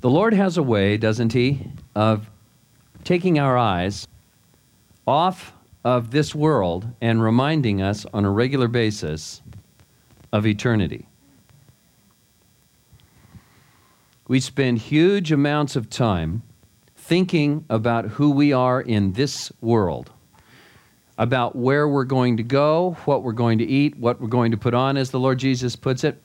The Lord has a way, doesn't He, of taking our eyes off of this world and reminding us on a regular basis of eternity. We spend huge amounts of time thinking about who we are in this world, about where we're going to go, what we're going to eat, what we're going to put on, as the Lord Jesus puts it.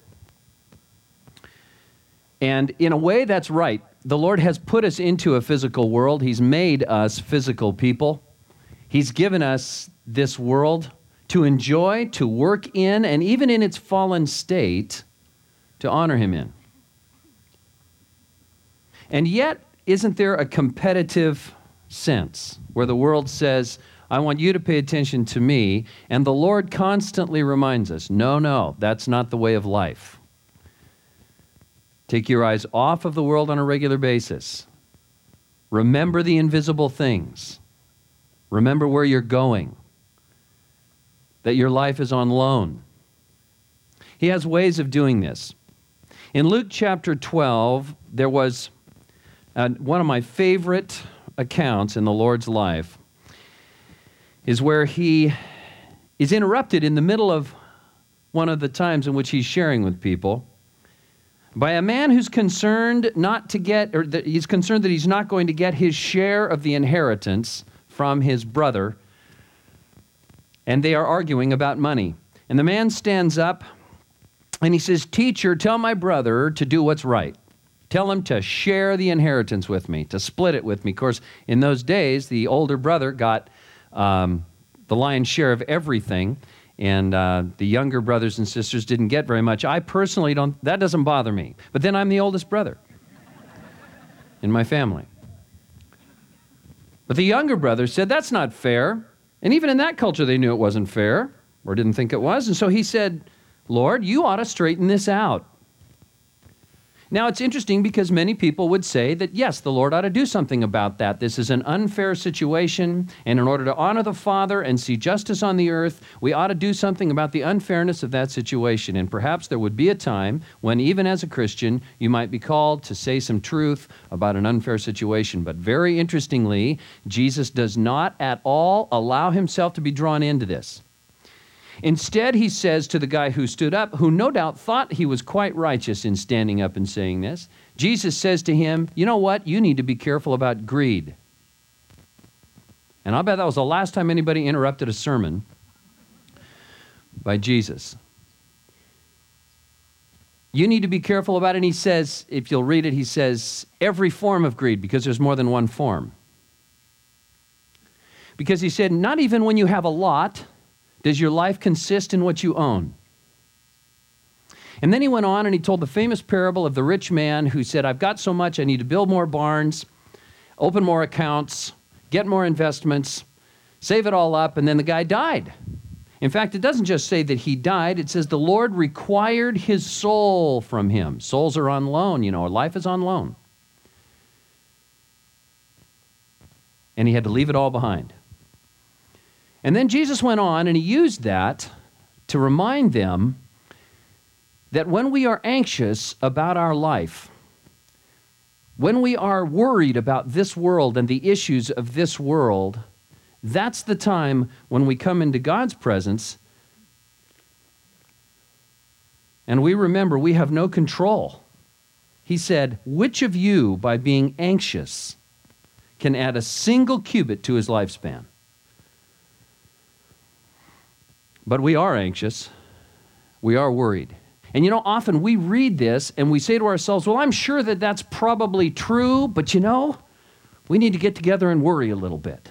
And in a way, that's right. The Lord has put us into a physical world. He's made us physical people. He's given us this world to enjoy, to work in, and even in its fallen state, to honor Him in. And yet, isn't there a competitive sense where the world says, I want you to pay attention to me, and the Lord constantly reminds us, no, that's not the way of life. Take your eyes off of the world on a regular basis. Remember the invisible things. Remember where you're going, that your life is on loan. He has ways of doing this. In Luke chapter 12, there was one of my favorite accounts in the Lord's life is where He is interrupted in the middle of one of the times in which He's sharing with people by a man who's concerned not to get, or he's concerned that he's not going to get his share of the inheritance from his brother, and they are arguing about money. And the man stands up and he says, Teacher, tell my brother to do what's right. Tell him to share the inheritance with me, to split it with me. Of course, in those days, the older brother got the lion's share of everything, and the younger brothers and sisters didn't get very much. I personally don't, that doesn't bother me. But then I'm the oldest brother in my family. But the younger brother said, that's not fair. And even in that culture, they knew it wasn't fair, or didn't think it was. And so he said, Lord, you ought to straighten this out. Now, it's interesting because many people would say that, yes, the Lord ought to do something about that. This is an unfair situation, and in order to honor the Father and see justice on the earth, we ought to do something about the unfairness of that situation. And perhaps there would be a time when, even as a Christian, you might be called to say some truth about an unfair situation. But very interestingly, Jesus does not at all allow Himself to be drawn into this. Instead, He says to the guy who stood up, who no doubt thought he was quite righteous in standing up and saying this, Jesus says to him, you know what? You need to be careful about greed. And I'll bet that was the last time anybody interrupted a sermon by Jesus. You need to be careful about it. And He says, if you'll read it, He says, every form of greed, because there's more than one form. Because He said, not even when you have a lot does your life consist in what you own. And then He went on and He told the famous parable of the rich man who said, I've got so much, I need to build more barns, open more accounts, get more investments, save it all up, and then the guy died. In fact, it doesn't just say that he died, it says the Lord required his soul from him. Souls are on loan, life is on loan. And he had to leave it all behind. And then Jesus went on and He used that to remind them that when we are anxious about our life, when we are worried about this world and the issues of this world, that's the time when we come into God's presence and we remember we have no control. He said, which of you, by being anxious, can add a single cubit to his lifespan? But we are anxious. We are worried. And often we read this and we say to ourselves, well, I'm sure that that's probably true, but we need to get together and worry a little bit.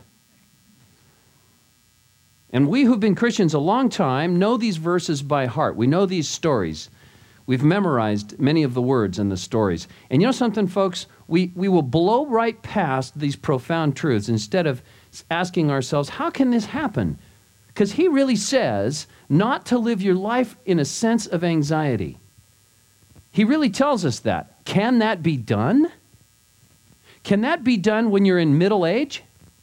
And we who've been Christians a long time know these verses by heart. We know these stories. We've memorized many of the words in the stories. And you know something, folks? We will blow right past these profound truths instead of asking ourselves, how can this happen? Because He really says not to live your life in a sense of anxiety. He really tells us that. Can that be done? Can that be done when you're in middle age?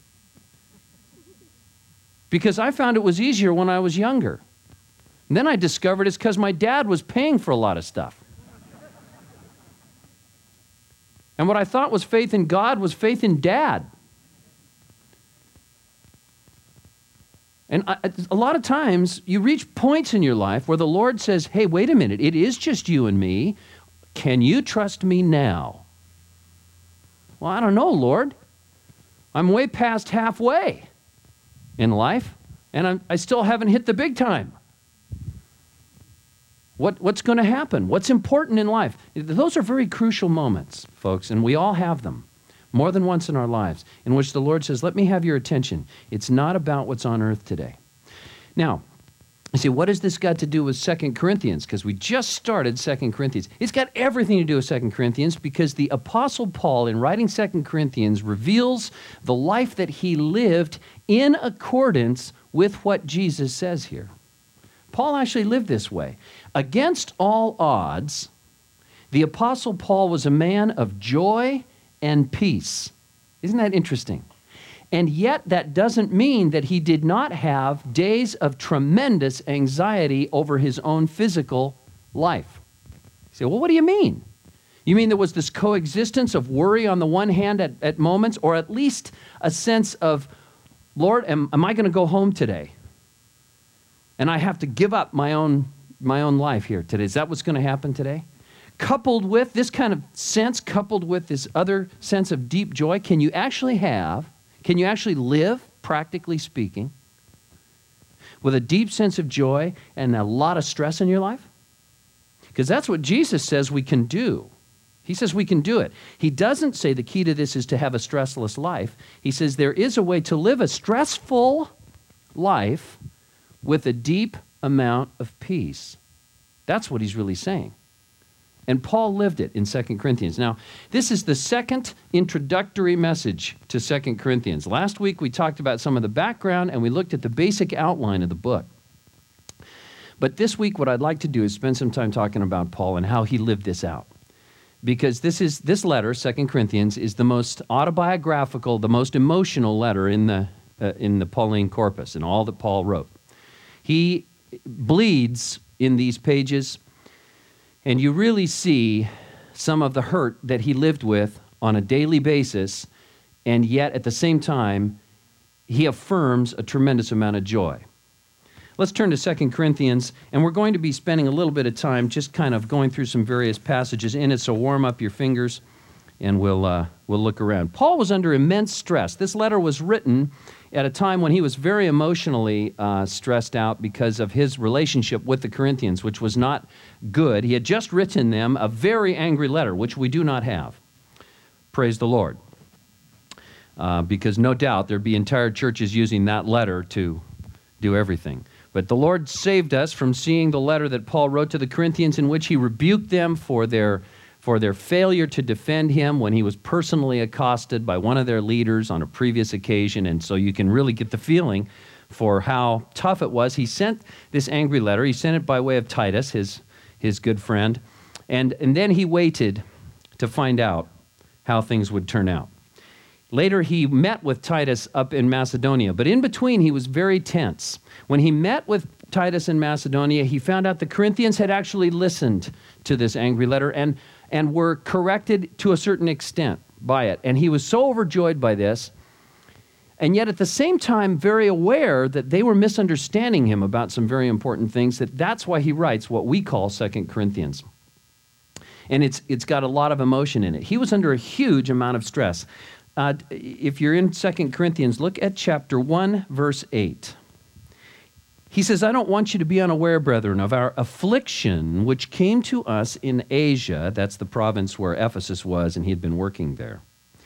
Because I found it was easier when I was younger. And then I discovered it's because my dad was paying for a lot of stuff. And what I thought was faith in God was faith in Dad. And a lot of times you reach points in your life where the Lord says, hey, wait a minute, it is just you and me. Can you trust me now? Well, I don't know, Lord. I'm way past halfway in life, and I still haven't hit the big time. What's going to happen? What's important in life? Those are very crucial moments, folks, and we all have them more than once in our lives, in which the Lord says, let me have your attention. It's not about what's on earth today. Now, you see, what has this got to do with 2 Corinthians? Because we just started 2 Corinthians. It's got everything to do with 2 Corinthians because the Apostle Paul, in writing 2 Corinthians, reveals the life that he lived in accordance with what Jesus says here. Paul actually lived this way. Against all odds, the Apostle Paul was a man of joy and peace. Isn't that interesting? And yet that doesn't mean that he did not have days of tremendous anxiety over his own physical life. You say, well, what do you mean? You mean there was this coexistence of worry on the one hand at moments, or at least a sense of, Lord, am I going to go home today? And I have to give up my own life here today. Is that what's going to happen today? Coupled with this kind of sense, coupled with this other sense of deep joy, can you actually live, practically speaking, with a deep sense of joy and a lot of stress in your life? Because that's what Jesus says we can do. He says we can do it. He doesn't say the key to this is to have a stressless life. He says there is a way to live a stressful life with a deep amount of peace. That's what he's really saying. And Paul lived it in 2 Corinthians. Now, this is the second introductory message to 2 Corinthians. Last week we talked about some of the background and we looked at the basic outline of the book. But this week what I'd like to do is spend some time talking about Paul and how he lived this out. Because this letter, 2 Corinthians, is the most autobiographical, the most emotional letter in the Pauline corpus, in all that Paul wrote. He bleeds in these pages, and you really see some of the hurt that he lived with on a daily basis, and yet at the same time, he affirms a tremendous amount of joy. Let's turn to 2 Corinthians, and we're going to be spending a little bit of time just kind of going through some various passages in it, so warm up your fingers, and we'll look around. Paul was under immense stress. This letter was written at a time when he was very emotionally stressed out because of his relationship with the Corinthians, which was not good. He had just written them a very angry letter, which we do not have. Praise the Lord. Because no doubt there'd be entire churches using that letter to do everything. But the Lord saved us from seeing the letter that Paul wrote to the Corinthians in which he rebuked them for their failure to defend him when he was personally accosted by one of their leaders on a previous occasion. And so you can really get the feeling for how tough it was. He sent this angry letter. He sent it by way of Titus, his good friend. And then he waited to find out how things would turn out. Later, he met with Titus up in Macedonia, but in between, he was very tense. When he met with Titus in Macedonia, he found out the Corinthians had actually listened to this angry letter and were corrected to a certain extent by it. And he was so overjoyed by this, and yet at the same time very aware that they were misunderstanding him about some very important things, that's why he writes what we call 2 Corinthians. And it's got a lot of emotion in it. He was under a huge amount of stress. If you're in 2 Corinthians, look at chapter 1, verse 8. He says, I don't want you to be unaware, brethren, of our affliction which came to us in Asia. That's the province where Ephesus was, and he had been working there.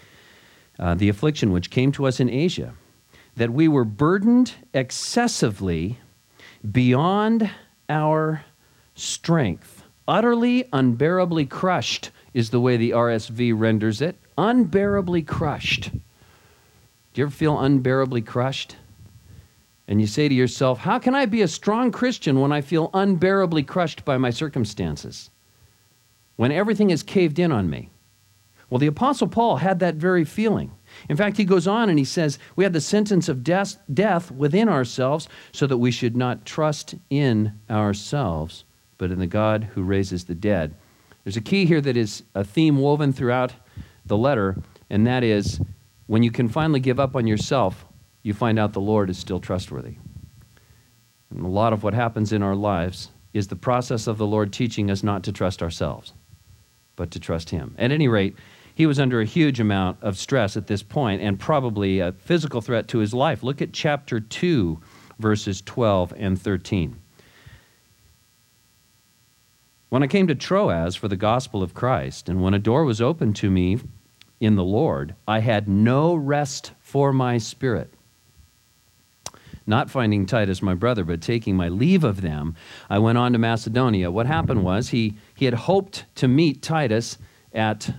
The affliction which came to us in Asia, that we were burdened excessively beyond our strength. Utterly, unbearably crushed is the way the RSV renders it. Unbearably crushed. Do you ever feel unbearably crushed? And you say to yourself, how can I be a strong Christian when I feel unbearably crushed by my circumstances? When everything is caved in on me? Well, the Apostle Paul had that very feeling. In fact, he goes on and he says, we had the sentence of death within ourselves so that we should not trust in ourselves, but in the God who raises the dead. There's a key here that is a theme woven throughout the letter, and that is, when you can finally give up on yourself, you find out the Lord is still trustworthy. And a lot of what happens in our lives is the process of the Lord teaching us not to trust ourselves, but to trust Him. At any rate, he was under a huge amount of stress at this point and probably a physical threat to his life. Look at chapter 2, verses 12 and 13. When I came to Troas for the gospel of Christ, and when a door was opened to me in the Lord, I had no rest for my spirit. Not finding Titus my brother, but taking my leave of them, I went on to Macedonia. What happened was he had hoped to meet Titus at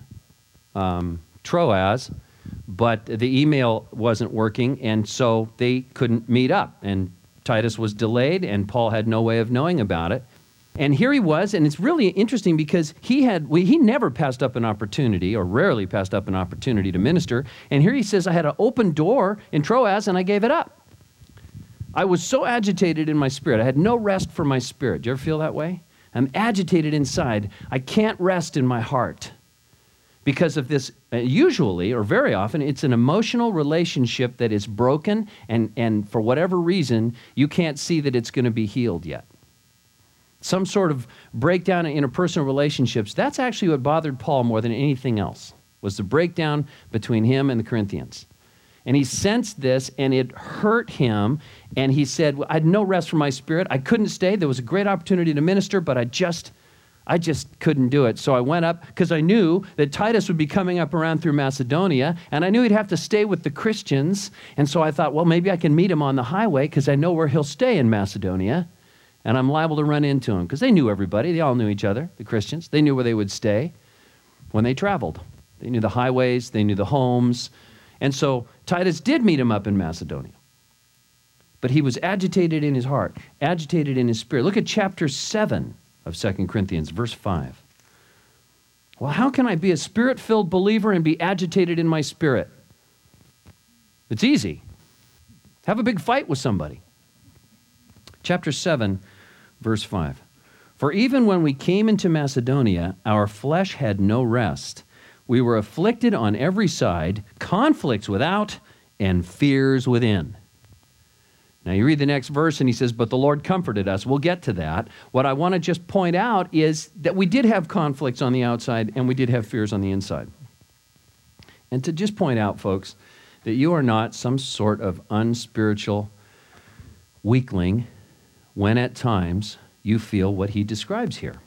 Troas, but the email wasn't working, and so they couldn't meet up. And Titus was delayed, and Paul had no way of knowing about it. And here he was, and it's really interesting because he never passed up an opportunity, or rarely passed up an opportunity to minister. And here he says, I had an open door in Troas, and I gave it up. I was so agitated in my spirit. I had no rest for my spirit. Do you ever feel that way? I'm agitated inside. I can't rest in my heart because of this. Usually, or very often, it's an emotional relationship that is broken, and for whatever reason, you can't see that it's going to be healed yet. Some sort of breakdown in interpersonal relationships, that's actually what bothered Paul more than anything else, was the breakdown between him and the Corinthians. And he sensed this, and it hurt him, and he said, I had no rest for my spirit. I couldn't stay. There was a great opportunity to minister, but I just couldn't do it. So I went up because I knew that Titus would be coming up around through Macedonia, and I knew he'd have to stay with the Christians. And so I thought, well, maybe I can meet him on the highway because I know where he'll stay in Macedonia, and I'm liable to run into him because they knew everybody. They all knew each other, the Christians. They knew where they would stay when they traveled. They knew the highways. They knew the homes. And so Titus did meet him up in Macedonia. But he was agitated in his heart, agitated in his spirit. Look at chapter 7 of 2 Corinthians, verse 5. Well, how can I be a spirit-filled believer and be agitated in my spirit? It's easy. Have a big fight with somebody. Chapter 7, verse 5. For even when we came into Macedonia, our flesh had no rest. We were afflicted on every side, conflicts without, and fears within. Now you read the next verse and he says, but the Lord comforted us. We'll get to that. What I want to just point out is that we did have conflicts on the outside and we did have fears on the inside. And to just point out, folks, that you are not some sort of unspiritual weakling when at times you feel what he describes here.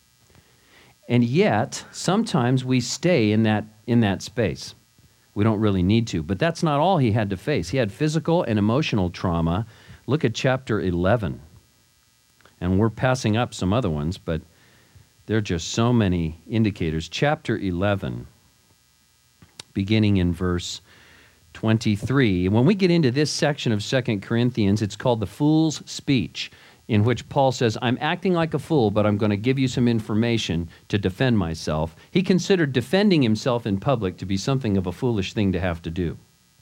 And yet, sometimes we stay in that space. We don't really need to. But that's not all he had to face. He had physical and emotional trauma. Look at chapter 11. And we're passing up some other ones, but there are just so many indicators. Chapter 11, beginning in verse 23. When we get into this section of 2 Corinthians, it's called the fool's speech, in which Paul says, I'm acting like a fool, but I'm going to give you some information to defend myself. He considered defending himself in public to be something of a foolish thing to have to do.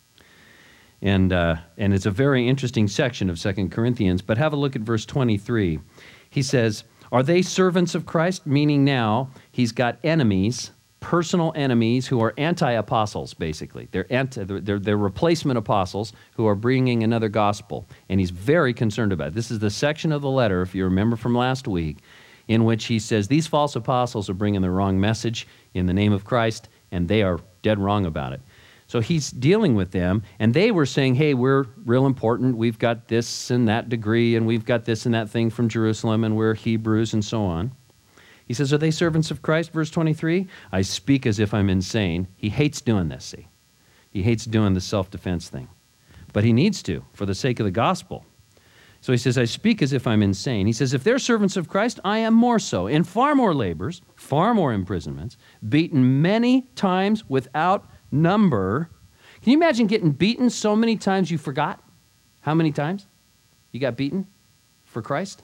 And it's a very interesting section of 2 Corinthians, but have a look at verse 23. He says, are they servants of Christ? Meaning now he's got enemies, personal enemies who are anti-apostles, basically. They're replacement apostles who are bringing another gospel, and he's very concerned about it. This is the section of the letter, if you remember from last week, in which he says these false apostles are bringing the wrong message in the name of Christ, and they are dead wrong about it. So he's dealing with them, and they were saying, hey, we're real important. We've got this and that degree, and we've got this and that thing from Jerusalem, and we're Hebrews, and so on. He says, are they servants of Christ? Verse 23, I speak as if I'm insane. He hates doing this, see. He hates doing the self-defense thing. But he needs to, for the sake of the gospel. So he says, I speak as if I'm insane. He says, if they're servants of Christ, I am more so. In far more labors, far more imprisonments, beaten many times without number. Can you imagine getting beaten so many times you forgot how many times you got beaten for Christ?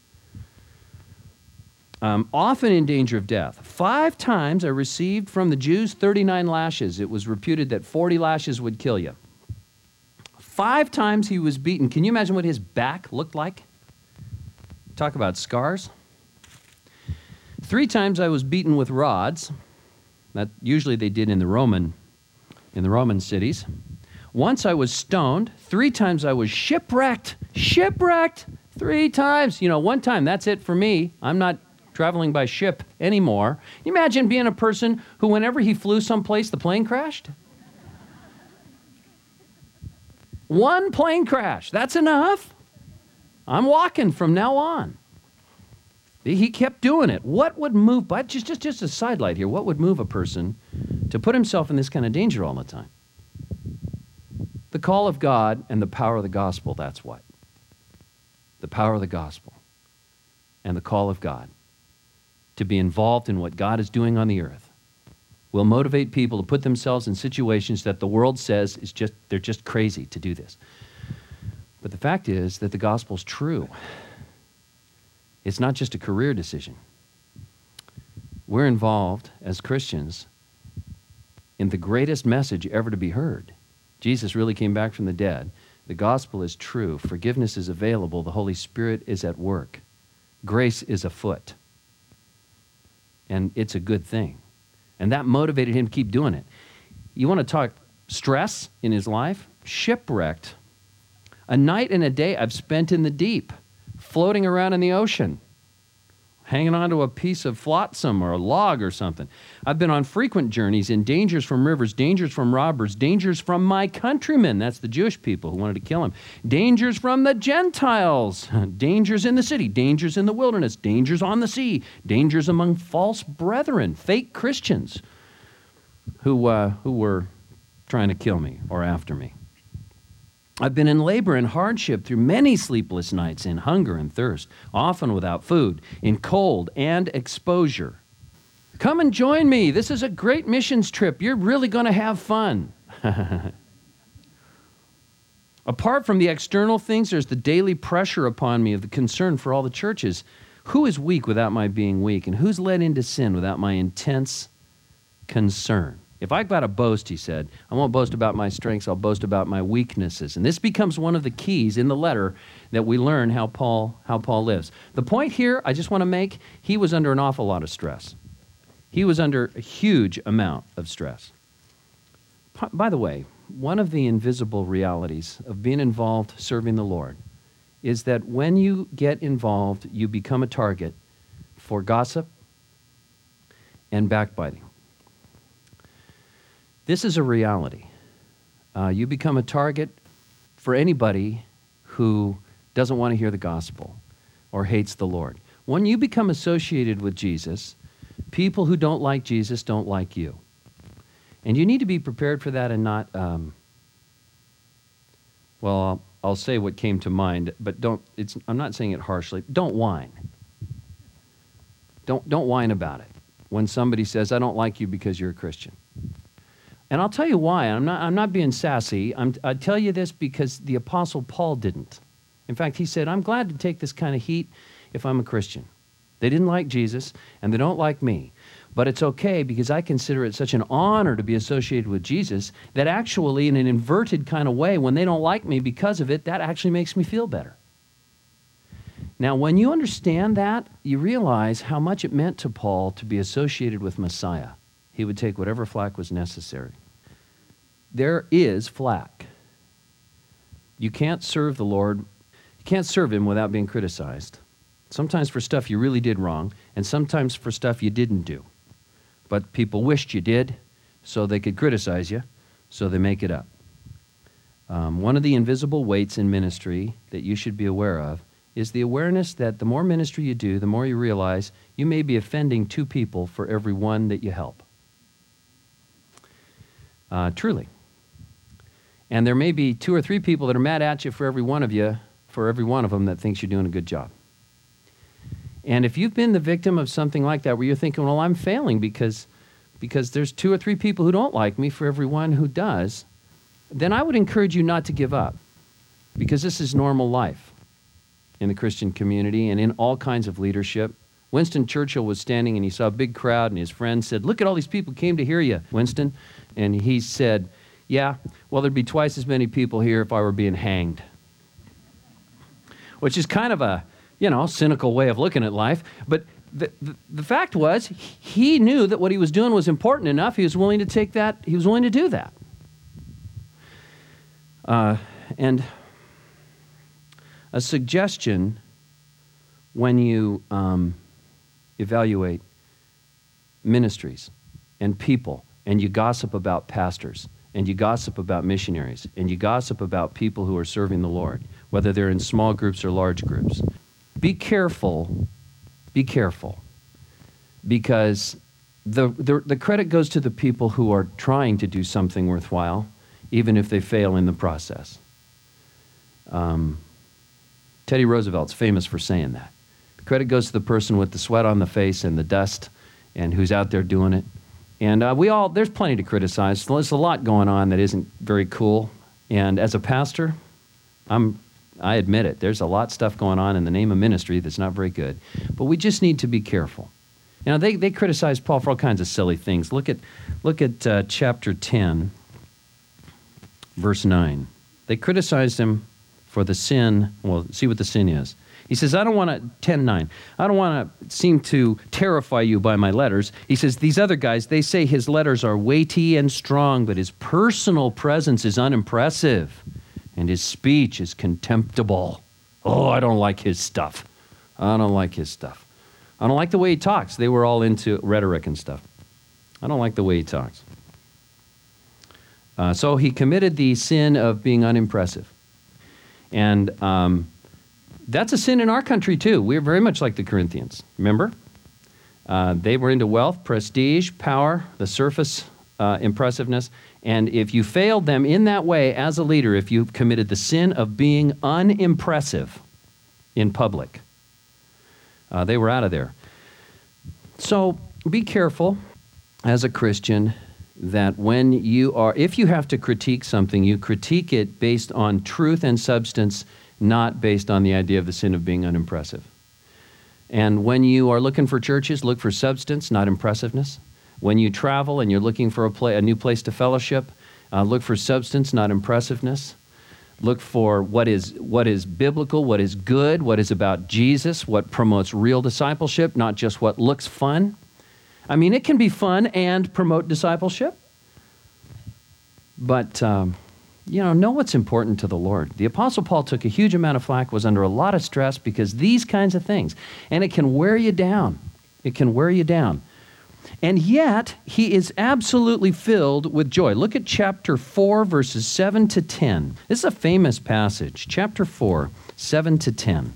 Often in danger of death. 5 times I received from the Jews 39 lashes. It was reputed that 40 lashes would kill you. 5 times he was beaten. Can you imagine what his back looked like? Talk about scars. 3 times I was beaten with rods. That usually they did in the Roman cities. Once I was stoned. 3 times I was shipwrecked. Shipwrecked 3 times. One time, that's it for me. I'm not traveling by ship anymore. Can you imagine being a person who, whenever he flew someplace, the plane crashed? 1 plane crash. That's enough. I'm walking from now on. He kept doing it. What would move, but just a sidelight here, what would move a person to put himself in this kind of danger all the time? The call of God and the power of the gospel, that's what. The power of the gospel and the call of God to be involved in what God is doing on the earth will motivate people to put themselves in situations that the world says they're just crazy to do this. But the fact is that the gospel's true. It's not just a career decision. We're involved as Christians in the greatest message ever to be heard. Jesus really came back from the dead. The gospel is true. Forgiveness is available. The Holy Spirit is at work. Grace is afoot. And it's a good thing. And that motivated him to keep doing it. You want to talk stress in his life? Shipwrecked. A night and a day I've spent in the deep, floating around in the ocean, hanging onto a piece of flotsam or a log or something. I've been on frequent journeys in dangers from rivers, dangers from robbers, dangers from my countrymen, that's the Jewish people who wanted to kill him, dangers from the Gentiles, dangers in the city, dangers in the wilderness, dangers on the sea, dangers among false brethren, fake Christians who were trying to kill me or after me. I've been in labor and hardship through many sleepless nights, in hunger and thirst, often without food, in cold and exposure. Come and join me. This is a great missions trip. You're really going to have fun. Apart from the external things, there's the daily pressure upon me of the concern for all the churches. Who is weak without my being weak? And who's led into sin without my intense concern? If I've got to boast, he said, I won't boast about my strengths, I'll boast about my weaknesses. And this becomes one of the keys in the letter that we learn how Paul lives. The point here I just want to make, he was under an awful lot of stress. He was under a huge amount of stress. By the way, one of the invisible realities of being involved serving the Lord is that when you get involved, you become a target for gossip and backbiting. This is a reality. You become a target for anybody who doesn't want to hear the gospel or hates the Lord. When you become associated with Jesus, people who don't like Jesus don't like you. And you need to be prepared for that and not, I'll say what came to mind, but I'm not saying it harshly. Don't whine. Don't whine about it when somebody says, I don't like you because you're a Christian. And I'll tell you why. I'm not being sassy. I tell you this because the Apostle Paul didn't. In fact, he said, I'm glad to take this kind of heat if I'm a Christian. They didn't like Jesus, and they don't like me. But it's okay because I consider it such an honor to be associated with Jesus that actually, in an inverted kind of way, when they don't like me because of it, that actually makes me feel better. Now, when you understand that, you realize how much it meant to Paul to be associated with Messiah. He would take whatever flack was necessary. There is flack. You can't serve the Lord, you can't serve him without being criticized. Sometimes for stuff you really did wrong, and sometimes for stuff you didn't do. But people wished you did, so they could criticize you, so they make it up. One of the invisible weights in ministry that you should be aware of is the awareness that the more ministry you do, the more you realize you may be offending 2 people for every one that you help. Truly. And there may be 2 or 3 people that are mad at you for every one of them that thinks you're doing a good job. And if you've been the victim of something like that where you're thinking, well, I'm failing because there's 2 or 3 people who don't like me for every one who does, then I would encourage you not to give up, because this is normal life in the Christian community and in all kinds of leadership. Winston Churchill was standing and he saw a big crowd and his friend said, look at all these people came to hear you, Winston. And he said, yeah, well, there'd be twice as many people here if I were being hanged. Which is kind of a, cynical way of looking at life. But the fact was, he knew that what he was doing was important enough. He was willing to take that. He was willing to do that. And a suggestion when you evaluate ministries and people, and you gossip about pastors, and you gossip about missionaries, and you gossip about people who are serving the Lord, whether they're in small groups or large groups. Be careful, because the credit goes to the people who are trying to do something worthwhile, even if they fail in the process. Teddy Roosevelt's famous for saying that. The credit goes to the person with the sweat on the face and the dust, and who's out there doing it. And there's plenty to criticize. There's a lot going on that isn't very cool. And as a pastor, I admit it. There's a lot of stuff going on in the name of ministry that's not very good. But we just need to be careful. You know, they criticize Paul for all kinds of silly things. Look at chapter 10, verse 9. They criticized him for the sin. Well, see what the sin is. He says, 10:9, I don't want to seem to terrify you by my letters. He says, these other guys, they say his letters are weighty and strong, but his personal presence is unimpressive, and his speech is contemptible. Oh, I don't like his stuff. I don't like the way he talks. They were all into rhetoric and stuff. I don't like the way he talks. So he committed the sin of being unimpressive. And that's a sin in our country, too. We're very much like the Corinthians. Remember? They were into wealth, prestige, power, the surface impressiveness. And if you failed them in that way as a leader, if you committed the sin of being unimpressive in public, they were out of there. So be careful as a Christian that if you have to critique something, you critique it based on truth and substance, not based on the idea of the sin of being unimpressive. And when you are looking for churches, look for substance, not impressiveness. When you travel and you're looking for a new place to fellowship, look for substance, not impressiveness. Look for what is biblical, what is good, what is about Jesus, what promotes real discipleship, not just what looks fun. I mean, it can be fun and promote discipleship, but know what's important to the Lord. The Apostle Paul took a huge amount of flack, was under a lot of stress because these kinds of things, and it can wear you down. It can wear you down. And yet, he is absolutely filled with joy. Look at chapter 4, verses 7 to 10. This is a famous passage, chapter 4, 7 to 10.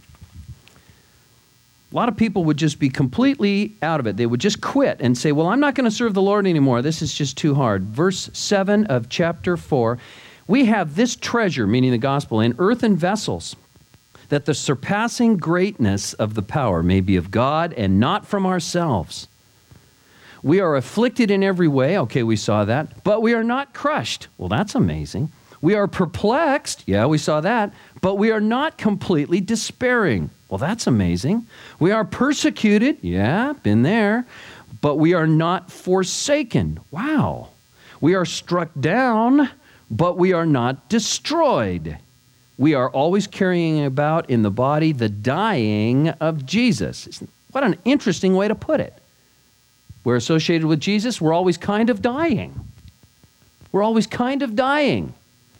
A lot of people would just be completely out of it. They would just quit and say, well, I'm not going to serve the Lord anymore. This is just too hard. Verse 7 of chapter 4, we have this treasure, meaning the gospel, in earthen vessels, that the surpassing greatness of the power may be of God and not from ourselves. We are afflicted in every way. Okay, we saw that. But we are not crushed. Well, that's amazing. We are perplexed. Yeah, we saw that. But we are not completely despairing. Well, that's amazing. We are persecuted. Yeah, been there. But we are not forsaken. Wow. We are struck down, but we are not destroyed. We are always carrying about in the body the dying of Jesus. What an interesting way to put it. We're associated with Jesus. We're always kind of dying. We're always kind of dying.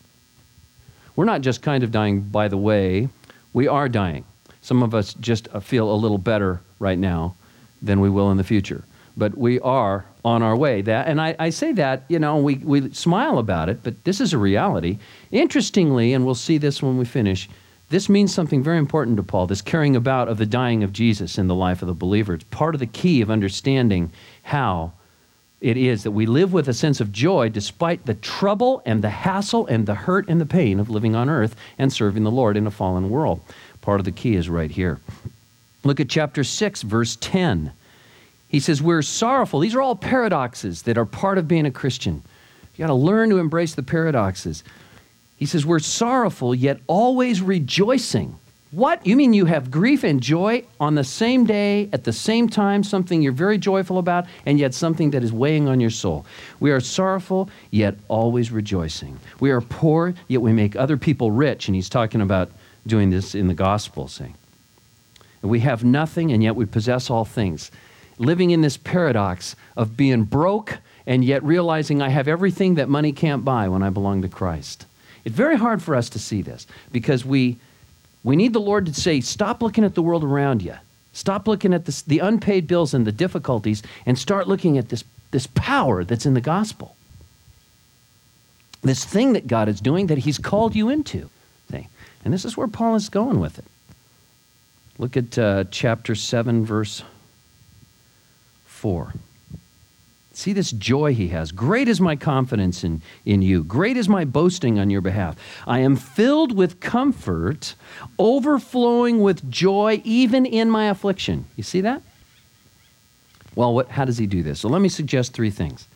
We're not just kind of dying, by the way. We are dying. Some of us just feel a little better right now than we will in the future. But we are on our way. And I say that, we smile about it, but this is a reality. Interestingly, and we'll see this when we finish, this means something very important to Paul, this carrying about of the dying of Jesus in the life of the believer. It's part of the key of understanding how it is that we live with a sense of joy despite the trouble and the hassle and the hurt and the pain of living on earth and serving the Lord in a fallen world. Part of the key is right here. Look at chapter 6, verse 10. He says, we're sorrowful. These are all paradoxes that are part of being a Christian. You got to learn to embrace the paradoxes. He says, we're sorrowful, yet always rejoicing. What? You mean you have grief and joy on the same day, at the same time, something you're very joyful about, and yet something that is weighing on your soul. We are sorrowful, yet always rejoicing. We are poor, yet we make other people rich. And he's talking about doing this in the gospel, saying. And we have nothing, and yet we possess all things. Living in this paradox of being broke and yet realizing I have everything that money can't buy when I belong to Christ. It's very hard for us to see this because we need the Lord to say, stop looking at the world around you. Stop looking at the unpaid bills and the difficulties and start looking at this power that's in the gospel. This thing that God is doing that he's called you into. See? And this is where Paul is going with it. Look at chapter 7, verse 4. See this joy he has. Great is my confidence in you. Great is my boasting on your behalf. I am filled with comfort, overflowing with joy, even in my affliction. You see that? Well, how does he do this? So let me suggest 3 things.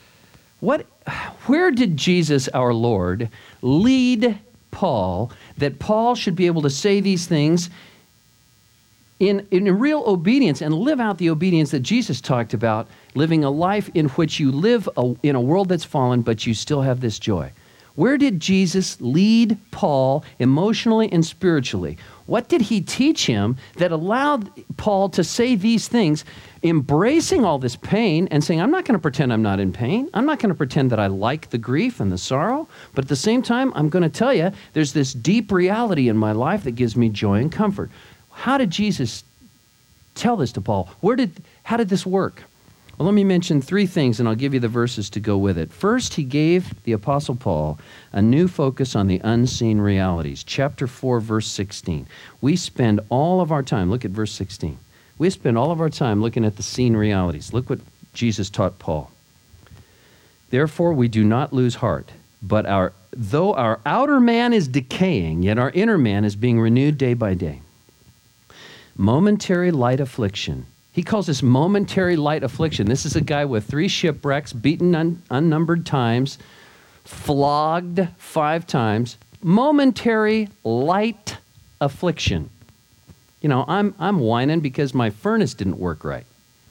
Where did Jesus, our Lord, lead Paul that Paul should be able to say these things in real obedience and live out the obedience that Jesus talked about, living a life in which you live in a world that's fallen, but you still have this joy? Where did Jesus lead Paul emotionally and spiritually? What did he teach him that allowed Paul to say these things, embracing all this pain and saying, I'm not going to pretend I'm not in pain. I'm not going to pretend that I like the grief and the sorrow. But at the same time, I'm going to tell you, there's this deep reality in my life that gives me joy and comfort. How did Jesus tell this to Paul? How did this work? Well, let me mention 3 things, and I'll give you the verses to go with it. First, he gave the Apostle Paul a new focus on the unseen realities. Chapter 4, verse 16. We spend all of our time, look at verse 16. We spend all of our time looking at the seen realities. Look what Jesus taught Paul. Therefore, we do not lose heart, but though our outer man is decaying, yet our inner man is being renewed day by day. Momentary light affliction. He calls this momentary light affliction. This is a guy with 3 shipwrecks, beaten unnumbered times, flogged 5 times. Momentary light affliction. You know, I'm whining because my furnace didn't work right.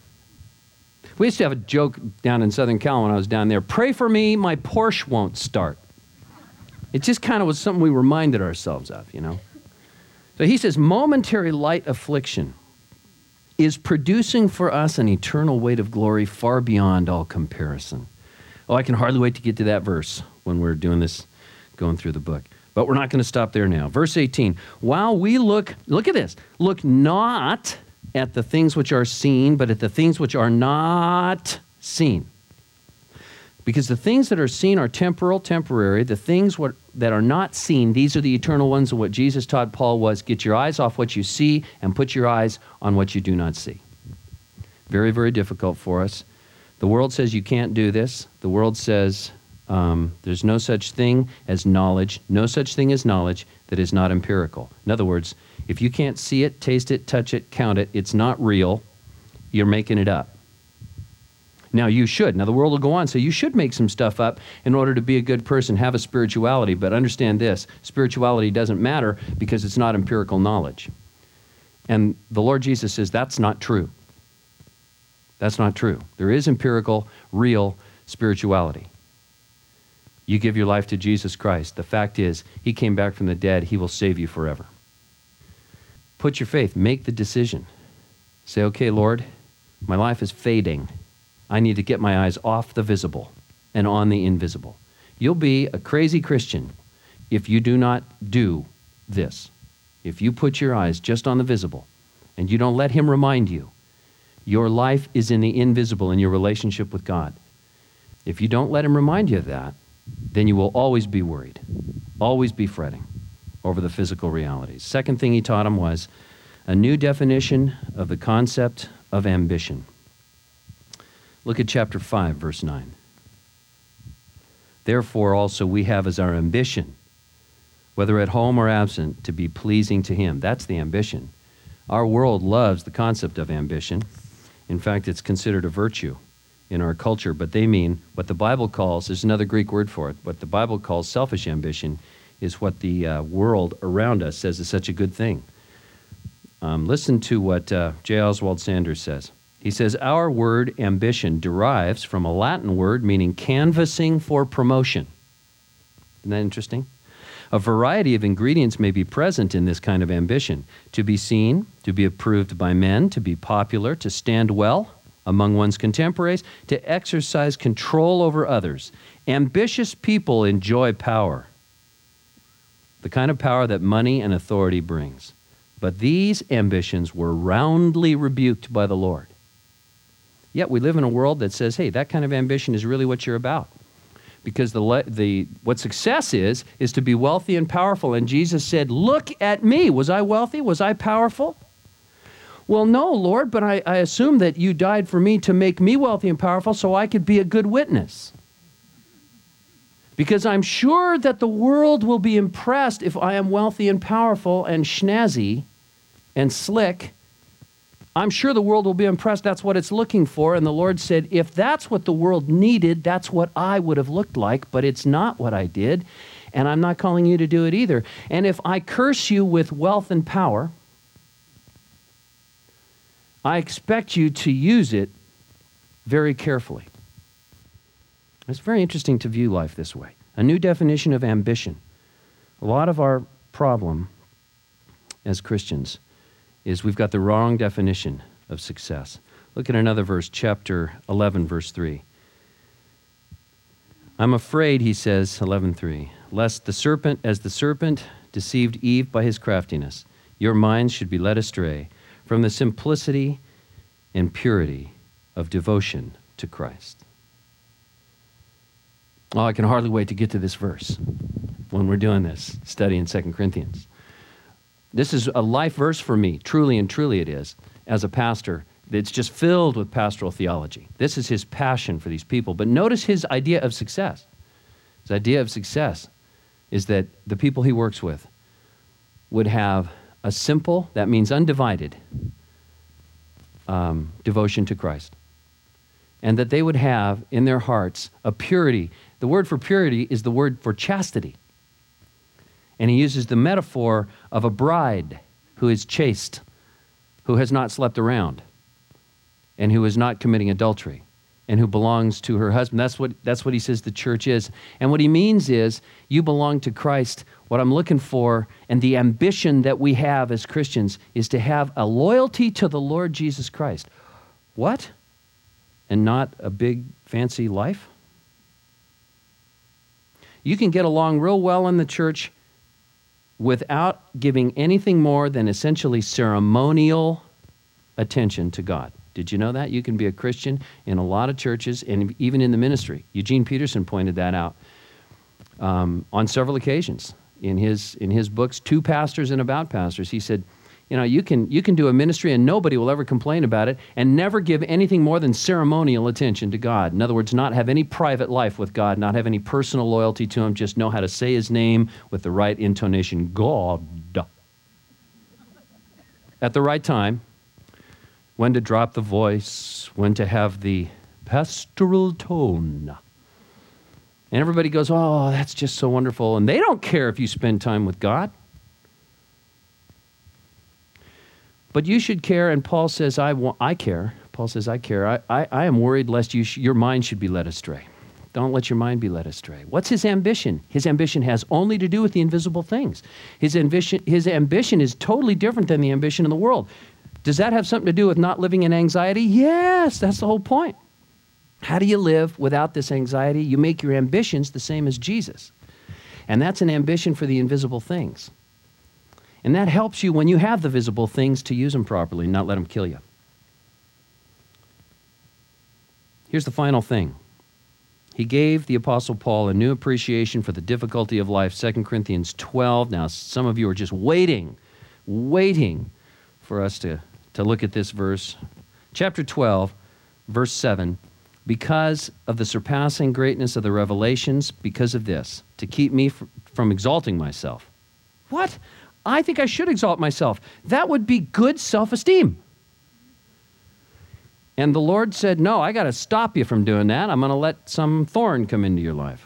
We used to have a joke down in Southern Cal when I was down there. Pray for me, my Porsche won't start. It just kind of was something we reminded ourselves of, you know. So he says, momentary light affliction is producing for us an eternal weight of glory far beyond all comparison. Oh, I can hardly wait to get to that verse when we're doing this, going through the book. But we're not going to stop there now. Verse 18, while we look at this, look not at the things which are seen, but at the things which are not seen. Because the things that are seen are temporal, temporary. The things that are not seen, these are the eternal ones. And what Jesus taught Paul was, get your eyes off what you see and put your eyes on what you do not see. Very, very difficult for us. The world says you can't do this. The world says there's no such thing as knowledge, no such thing as knowledge that is not empirical. In other words, if you can't see it, taste it, touch it, count it, it's not real, you're making it up. Now, you should. Now, the world will go on, so you should make some stuff up in order to be a good person, have a spirituality. But understand this, spirituality doesn't matter because it's not empirical knowledge. And the Lord Jesus says that's not true. That's not true. There is empirical, real spirituality. You give your life to Jesus Christ. The fact is, he came back from the dead. He will save you forever. Put your faith. Make the decision. Say, okay, Lord, my life is fading. I need to get my eyes off the visible and on the invisible. You'll be a crazy Christian if you do not do this. If you put your eyes just on the visible and you don't let him remind you, your life is in the invisible in your relationship with God. If you don't let him remind you of that, then you will always be worried, always be fretting over the physical realities. Second thing he taught him was a new definition of the concept of ambition. Look at chapter 5, verse 9. Therefore also we have as our ambition, whether at home or absent, to be pleasing to him. That's the ambition. Our world loves the concept of ambition. In fact, it's considered a virtue in our culture, but they mean what the Bible calls, there's another Greek word for it, what the Bible calls selfish ambition is what the world around us says is such a good thing. Listen to what J. Oswald Sanders says. He says, our word ambition derives from a Latin word meaning canvassing for promotion. Isn't that interesting? A variety of ingredients may be present in this kind of ambition: to be seen, to be approved by men, to be popular, to stand well among one's contemporaries, to exercise control over others. Ambitious people enjoy power, the kind of power that money and authority brings. But these ambitions were roundly rebuked by the Lord. Yet we live in a world that says, hey, that kind of ambition is really what you're about. Because what success is to be wealthy and powerful. And Jesus said, look at me. Was I wealthy? Was I powerful? Well, no, Lord, but I assume that you died for me to make me wealthy and powerful so I could be a good witness. Because I'm sure that the world will be impressed if I am wealthy and powerful and snazzy and slick. I'm sure the world will be impressed. That's what it's looking for. And the Lord said, if that's what the world needed, that's what I would have looked like, but it's not what I did, and I'm not calling you to do it either. And if I curse you with wealth and power, I expect you to use it very carefully. It's very interesting to view life this way. A new definition of ambition. A lot of our problem as Christians is we've got the wrong definition of success. Look at another verse, chapter 11, verse 3. I'm afraid, he says, 11:3, lest the serpent deceived Eve by his craftiness, your minds should be led astray from the simplicity and purity of devotion to Christ. Oh, I can hardly wait to get to this verse when we're doing this study in 2 Corinthians. This is a life verse for me, truly and truly it is, as a pastor. It's just filled with pastoral theology. This is his passion for these people. But notice his idea of success. His idea of success is that the people he works with would have a simple, that means undivided, devotion to Christ. And that they would have in their hearts a purity. The word for purity is the word for chastity. And he uses the metaphor of a bride who is chaste, who has not slept around, and who is not committing adultery, and who belongs to her husband. That's what he says the church is. And what he means is, you belong to Christ. What I'm looking for, and the ambition that we have as Christians, is to have a loyalty to the Lord Jesus Christ. What? And not a big, fancy life? You can get along real well in the church without giving anything more than essentially ceremonial attention to God. Did you know that? You can be a Christian in a lot of churches and even in the ministry. Eugene Peterson pointed that out on several occasions in his books, Two Pastors and About Pastors. He said, you know, you can do a ministry and nobody will ever complain about it and never give anything more than ceremonial attention to God. In other words, not have any private life with God, not have any personal loyalty to Him, just know how to say His name with the right intonation, God, at the right time, when to drop the voice, when to have the pastoral tone. And everybody goes, oh, that's just so wonderful. And they don't care if you spend time with God. But you should care, and Paul says, I care. Paul says, I care. I am worried lest your mind should be led astray. Don't let your mind be led astray. What's his ambition? His ambition has only to do with the invisible things. His ambition is totally different than the ambition in the world. Does that have something to do with not living in anxiety? Yes, that's the whole point. How do you live without this anxiety? You make your ambitions the same as Jesus. And that's an ambition for the invisible things. And that helps you when you have the visible things to use them properly, not let them kill you. Here's the final thing. He gave the Apostle Paul a new appreciation for the difficulty of life, 2 Corinthians 12. Now, some of you are just waiting for us to look at this verse. Chapter 12, verse 7. Because of the surpassing greatness of the revelations, because of this, to keep me from exalting myself. What? I think I should exalt myself. That would be good self-esteem. And the Lord said, no, I got to stop you from doing that. I'm going to let some thorn come into your life.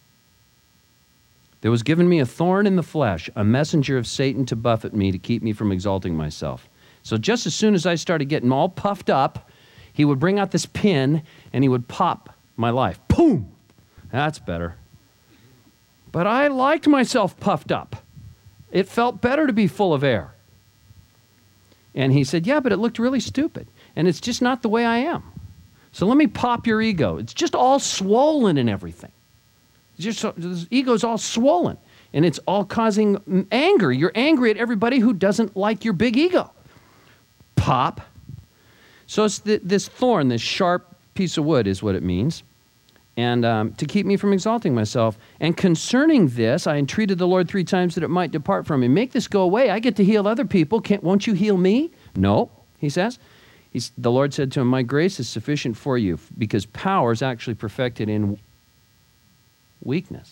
There was given me a thorn in the flesh, a messenger of Satan to buffet me, to keep me from exalting myself. So just as soon as I started getting all puffed up, he would bring out this pin and he would pop my life. Boom! That's better. But I liked myself puffed up. It felt better to be full of air. And he said, yeah, but it looked really stupid. And it's just not the way I am. So let me pop your ego. It's just all swollen and everything. The ego's all swollen. And it's all causing anger. You're angry at everybody who doesn't like your big ego. Pop. So it's this thorn, this sharp piece of wood is what it means. And to keep me from exalting myself. And concerning this, I entreated the Lord 3 times that it might depart from me. Make this go away. I get to heal other people. Won't you heal me? No, he says. The Lord said to him, my grace is sufficient for you, because power is actually perfected in weakness.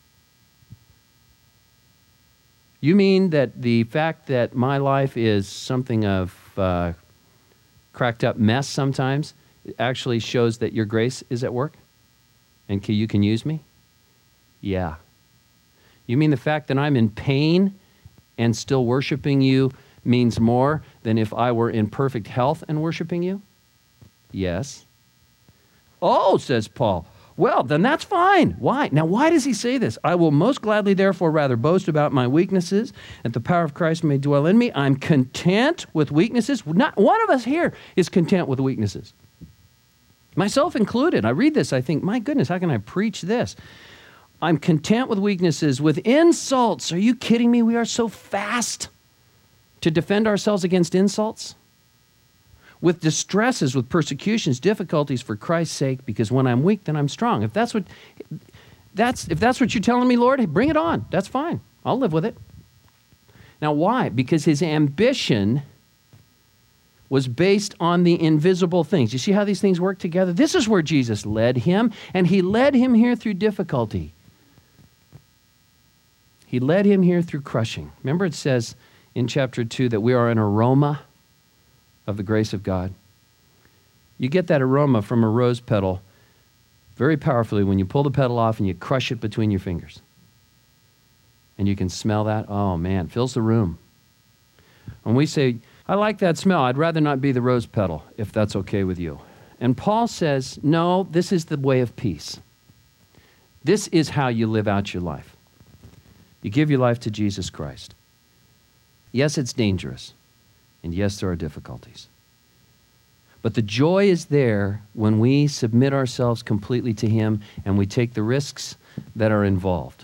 You mean that the fact that my life is something of cracked up mess sometimes actually shows that your grace is at work? And you can use me? Yeah. You mean the fact that I'm in pain and still worshiping you means more than if I were in perfect health and worshiping you? Yes. Oh, says Paul. Well, then that's fine. Why? Now, why does he say this? I will most gladly, therefore, rather boast about my weaknesses, that the power of Christ may dwell in me. I'm content with weaknesses. Not one of us here is content with weaknesses. Myself included. I read this, I think, my goodness, how can I preach this? I'm content with weaknesses, with insults. Are you kidding me? We are so fast to defend ourselves against insults. With distresses, with persecutions, difficulties for Christ's sake, because when I'm weak, then I'm strong. If that's what you're telling me, Lord, hey, bring it on. That's fine. I'll live with it. Now, why? Because his ambition was based on the invisible things. You see how these things work together? This is where Jesus led him, and he led him here through difficulty. He led him here through crushing. Remember it says in chapter 2 that we are an aroma of the grace of God. You get that aroma from a rose petal very powerfully when you pull the petal off and you crush it between your fingers. And you can smell that. Oh man, it fills the room. When we say, I like that smell, I'd rather not be the rose petal, if that's okay with you. And Paul says, no, this is the way of peace. This is how you live out your life. You give your life to Jesus Christ. Yes, it's dangerous. And yes, there are difficulties. But the joy is there when we submit ourselves completely to him and we take the risks that are involved.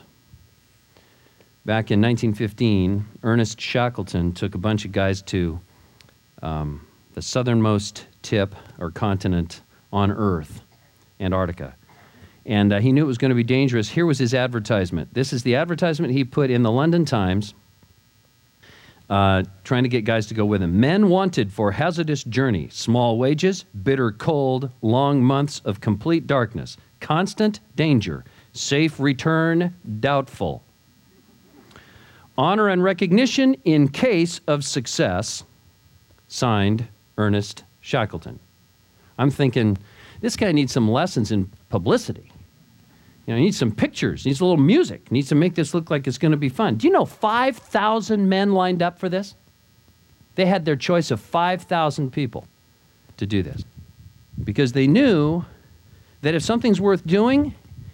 Back in 1915, Ernest Shackleton took a bunch of guys to the southernmost tip or continent on Earth, Antarctica. And he knew it was going to be dangerous. Here was his advertisement. This is the advertisement he put in the London Times, trying to get guys to go with him. Men wanted for hazardous journey, small wages, bitter cold, long months of complete darkness, constant danger, safe return doubtful. Honor and recognition in case of success. Signed, Ernest Shackleton. I'm thinking, this guy needs some lessons in publicity. He needs some pictures, needs a little music, needs to make this look like it's going to be fun. Do you know 5,000 men lined up for this? They had their choice of 5,000 people to do this. Because they knew that if something's worth doing,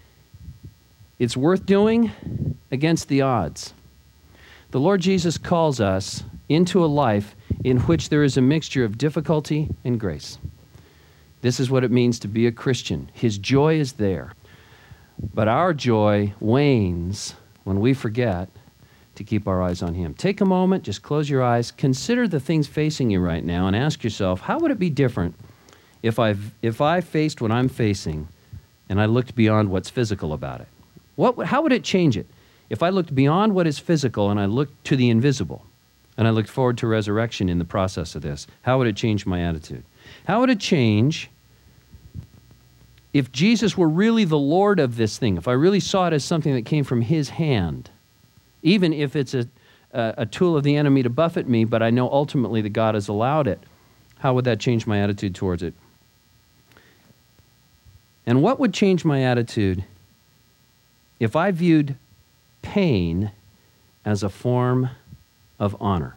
it's worth doing against the odds. The Lord Jesus calls us into a life in which there is a mixture of difficulty and grace. This is what it means to be a Christian. His joy is there. But our joy wanes when we forget to keep our eyes on him. Take a moment, just close your eyes, consider the things facing you right now, and ask yourself, how would it be different if I faced what I'm facing and I looked beyond what's physical about it? How would it change it? If I looked beyond what is physical and I looked to the invisible, and I looked forward to resurrection in the process of this, how would it change my attitude? How would it change if Jesus were really the Lord of this thing, if I really saw it as something that came from his hand, even if it's a tool of the enemy to buffet me, but I know ultimately that God has allowed it, how would that change my attitude towards it? And what would change my attitude if I viewed pain as a form of honor?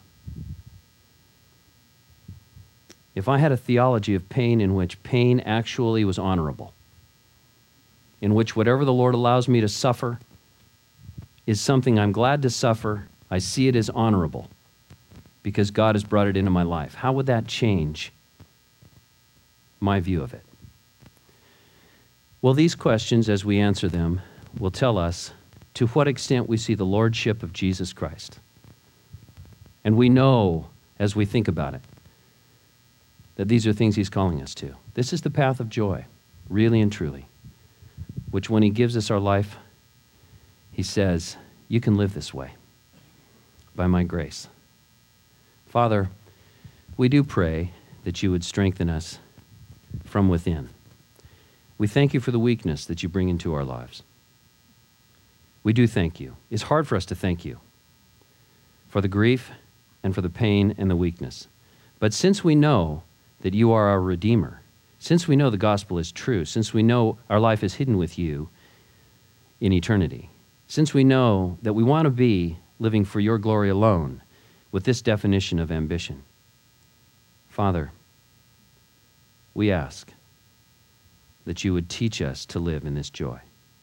If I had a theology of pain in which pain actually was honorable, in which whatever the Lord allows me to suffer is something I'm glad to suffer. I see it as honorable because God has brought it into my life. How would that change my view of it? Well, these questions, as we answer them, will tell us to what extent we see the lordship of Jesus Christ. And we know, as we think about it, that these are things he's calling us to. This is the path of joy, really and truly, which when he gives us our life, he says, you can live this way by my grace. Father, we do pray that you would strengthen us from within. We thank you for the weakness that you bring into our lives. We do thank you. It's hard for us to thank you for the grief and for the pain and the weakness. But since we know that you are our Redeemer, since we know the gospel is true, since we know our life is hidden with you in eternity, since we know that we want to be living for your glory alone with this definition of ambition, Father, we ask that you would teach us to live in this joy.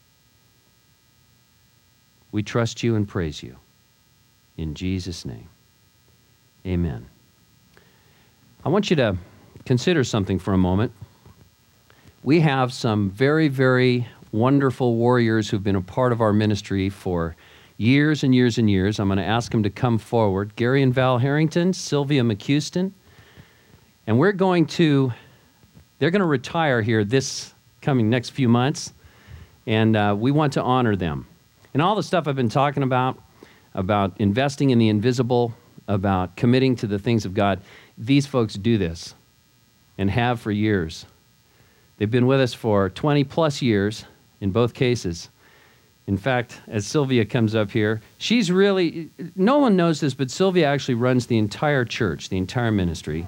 We trust you and praise you. In Jesus' name, amen. I want you to consider something for a moment. We have some very, very wonderful warriors who've been a part of our ministry for years and years and years. I'm going to ask them to come forward. Gary and Val Harrington, Sylvia McHouston. And they're going to retire here this coming next few months. And we want to honor them. And all the stuff I've been talking about investing in the invisible, about committing to the things of God, these folks do this and have for years. They've been with us for 20 plus years in both cases. In fact, as Sylvia comes up here, she's really, no one knows this, but Sylvia actually runs the entire church, the entire ministry.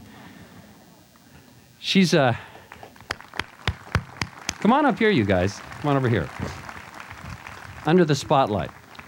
She's come on up here, you guys. Come on over here. Under the spotlight.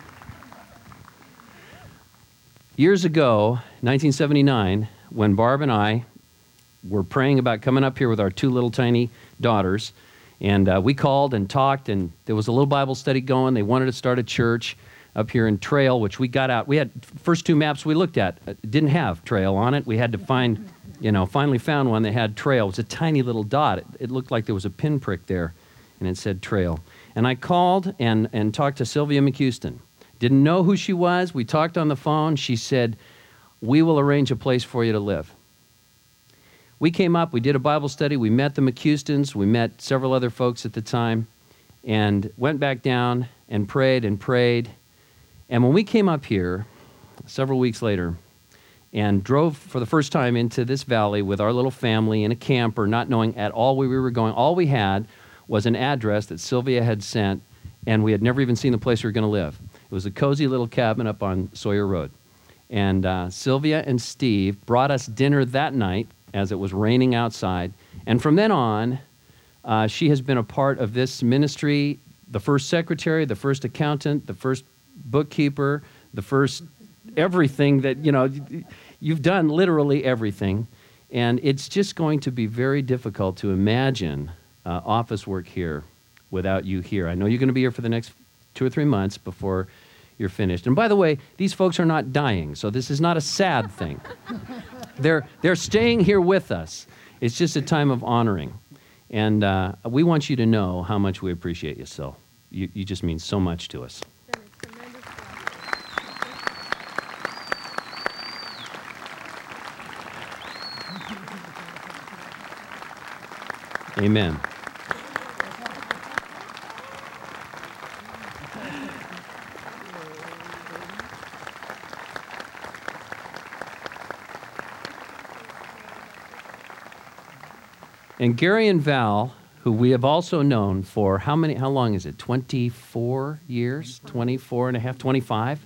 Years ago, 1979, when Barb and I were praying about coming up here with our two little tiny daughters, and we called and talked, and there was a little Bible study going. They wanted to start a church up here in Trail, which we got out. We had first two maps we looked at didn't have Trail on it. We had to find, finally found one that had Trail. It was a tiny little dot. It looked like there was a pinprick there, and it said Trail. And I called and talked to Sylvia McHouston. Didn't know who she was. We talked on the phone. She said, we will arrange a place for you to live. We came up, we did a Bible study, we met the McHoustons, we met several other folks at the time, and went back down and prayed and prayed. And when we came up here, several weeks later, and drove for the first time into this valley with our little family in a camper, not knowing at all where we were going, all we had was an address that Sylvia had sent, and we had never even seen the place we were going to live. It was a cozy little cabin up on Sawyer Road. And Sylvia and Steve brought us dinner that night as it was raining outside. And from then on, she has been a part of this ministry, the first secretary, the first accountant, the first bookkeeper, the first everything that, you've done literally everything. And it's just going to be very difficult to imagine office work here without you here. I know you're going to be here for the next 2 or 3 months before you're finished. And by the way, these folks are not dying, so this is not a sad thing. They're staying here with us. It's just a time of honoring. And we want you to know how much we appreciate you, Syl. You just mean so much to us. Amen. And Gary and Val, who we have also known for how long is it? 24 years? 24 and a half? 25?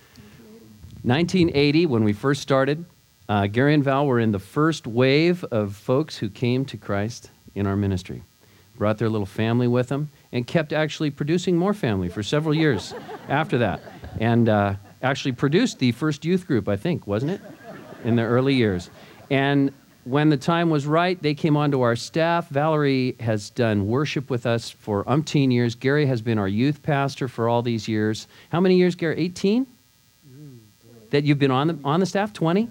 1980, when we first started, Gary and Val were in the first wave of folks who came to Christ in our ministry. Brought their little family with them and kept actually producing more family for several years after that. And actually produced the first youth group, I think, wasn't it? In the early years. And when the time was right, they came onto our staff. Valerie has done worship with us for umpteen years. Gary has been our youth pastor for all these years. How many years, Gary? 18? That you've been on the staff? 20?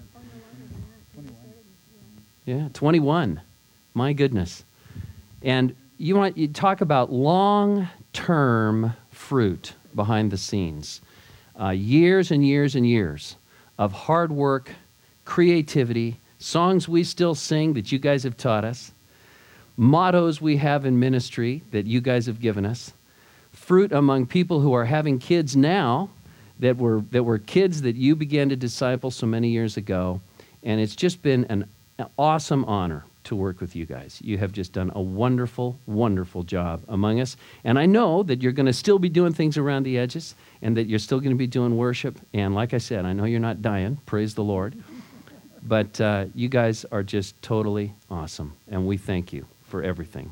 Yeah, 21. My goodness. And you talk about long-term fruit behind the scenes. Years and years and years of hard work, creativity, songs we still sing that you guys have taught us, mottos we have in ministry that you guys have given us, fruit among people who are having kids now that were kids that you began to disciple so many years ago. And it's just been an awesome honor to work with you guys. You have just done a wonderful, wonderful job among us. And I know that you're going to still be doing things around the edges and that you're still going to be doing worship. And like I said, I know you're not dying. Praise the Lord. But you guys are just totally awesome. And we thank you for everything.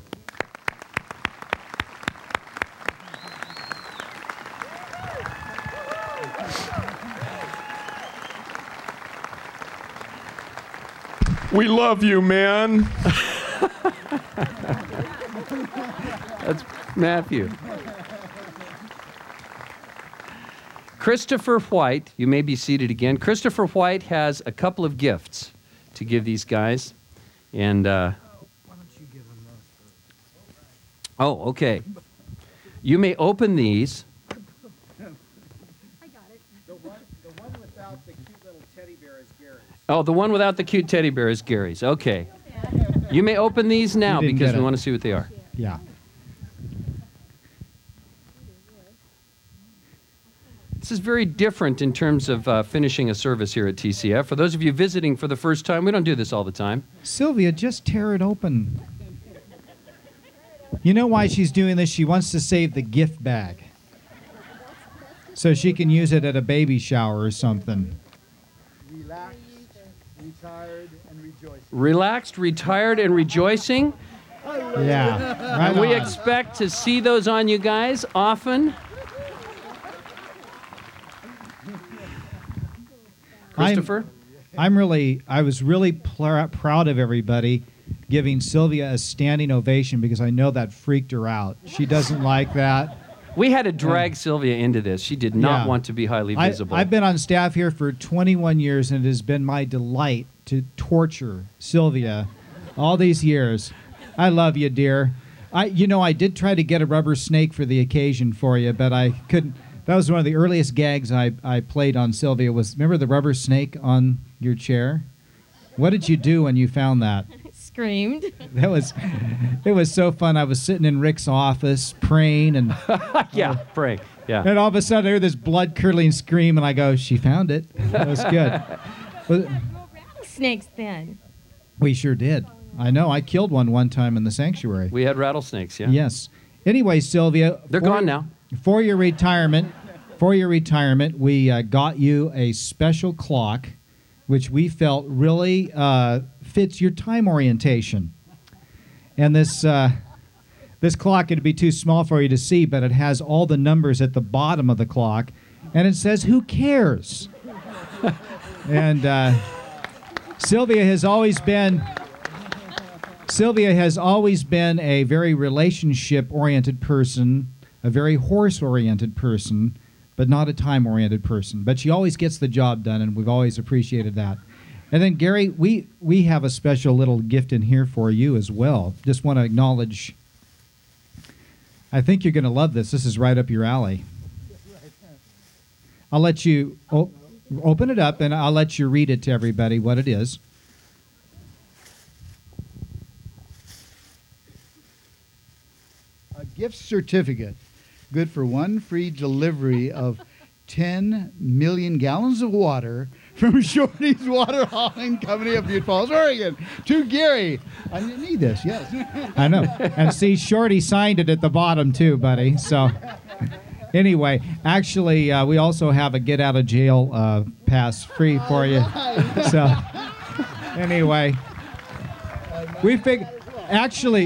We love you, man. That's Matthew. Christopher White, you may be seated again. Christopher White has a couple of gifts to give these guys. And, Why don't you give them those first? oh, okay. You may open these. I got it. The one without the cute little teddy bear is Gary's. Oh, the one without the cute teddy bear is Gary's. Okay. You may open these now You didn't because get we it. want to see what they are. Yeah. This is very different in terms of finishing a service here at TCF. For those of you visiting for the first time, we don't do this all the time. Sylvia, just tear it open. You know why she's doing this? She wants to save the gift bag so she can use it at a baby shower or something. Relaxed, retired, and rejoicing. Relaxed, retired, and rejoicing. Yeah. Right And we on. expect to see those on you guys often. Christopher? I was really proud of everybody giving Sylvia a standing ovation because I know that freaked her out. She doesn't like that. We had to drag Sylvia into this. She did not Yeah. want to be highly visible. I've been on staff here for 21 years, and it has been my delight to torture Sylvia all these years. I love you, dear. I did try to get a rubber snake for the occasion for you, but I couldn't. That was one of the earliest gags I played on Sylvia. Remember the rubber snake on your chair? What did you do when you found that? Screamed. It was so fun. I was sitting in Rick's office praying, and yeah, pray. Yeah. and all of a sudden I heard this blood-curdling scream, and I go, she found it. That was good. But Snakes then. we sure did. I know. I killed one time in the sanctuary. We had rattlesnakes, yeah. Yes. Anyway, Sylvia. They're gone now. For your retirement, we got you a special clock, which we felt really fits your time orientation. And this clock, it'd be too small for you to see, but it has all the numbers at the bottom of the clock, and it says, "Who cares?" And Sylvia has always been a very relationship-oriented person, a very horse-oriented person, but not a time-oriented person. But she always gets the job done, and we've always appreciated that. And then, Gary, we have a special little gift in here for you as well. Just want to acknowledge, I think you're going to love this. This is right up your alley. I'll let you open it up, and I'll let you read it to everybody what it is. A gift certificate, good for one free delivery of 10 million gallons of water from Shorty's Water Hauling Company of Butte Falls, Oregon, to Gary. I need this, yes. I know. And see, Shorty signed it at the bottom, too, buddy. So, anyway, actually, we also have a get-out-of-jail pass free for you. So, anyway, we figured... Actually,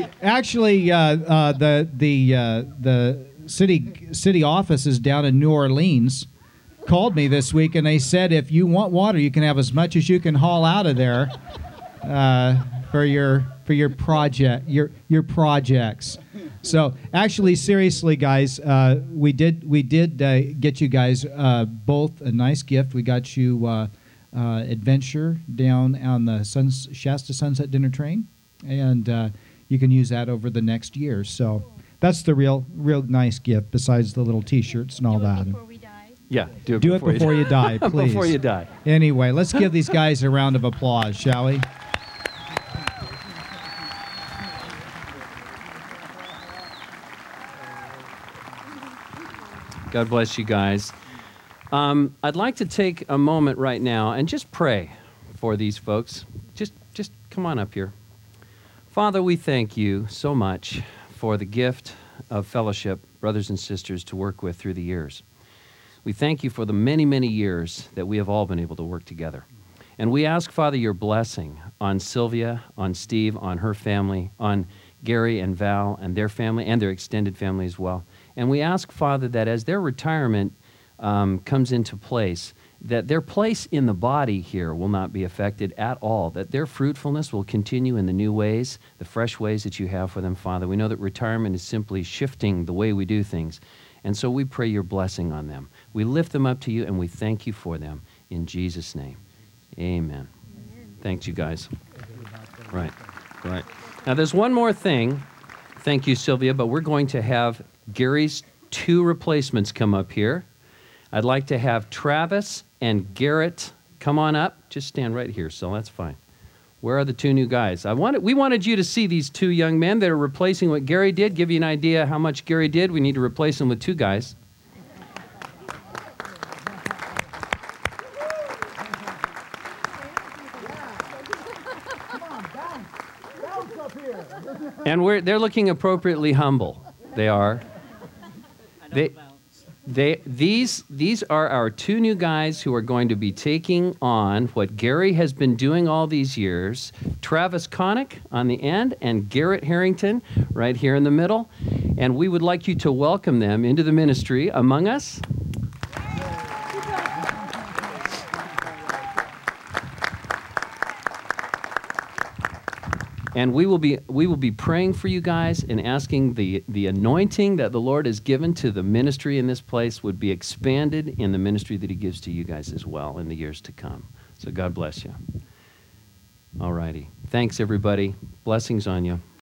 the city office is down in New Orleans. Called me this week, and they said if you want water, you can have as much as you can haul out of there. for your projects. So actually, seriously, guys, we did get you guys both a nice gift. We got you Adventure down on the Shasta Sunset Dinner Train, and you can use that over the next year. So that's the real nice gift, besides the little T-shirts and all that. Before we die. Yeah, Do it before you die, please. Before you die. Anyway, let's give these guys a round of applause, shall we? God bless you guys. I'd like to take a moment right now and just pray for these folks. Just come on up here. Father, we thank you so much for the gift of fellowship, brothers and sisters, to work with through the years. We thank you for the many, many years that we have all been able to work together. And we ask, Father, your blessing on Sylvia, on Steve, on her family, on Gary and Val and their family, and their extended family as well. And we ask, Father, that as their retirement comes into place, that their place in the body here will not be affected at all, that their fruitfulness will continue in the new ways, the fresh ways that you have for them, Father. We know that retirement is simply shifting the way we do things, and so we pray your blessing on them. We lift them up to you, and we thank you for them. In Jesus' name, amen. Thanks, you guys. Right. Now, there's one more thing. Thank you, Sylvia, but we're going to have Gary's 2 replacements come up here. I'd like to have Travis and Garrett come on up. Just stand right here, so that's fine. Where are the 2 new guys? We wanted you to see these 2 young men that are replacing what Gary did. Give you an idea how much Gary did. We need to replace him with 2 guys. And they're looking appropriately humble. They are. These are our 2 new guys who are going to be taking on what Gary has been doing all these years. Travis Connick on the end and Garrett Harrington right here in the middle. And we would like you to welcome them into the ministry among us. And we will be praying for you guys and asking the anointing that the Lord has given to the ministry in this place would be expanded in the ministry that he gives to you guys as well in the years to come. So God bless you. All righty. Thanks, everybody. Blessings on you.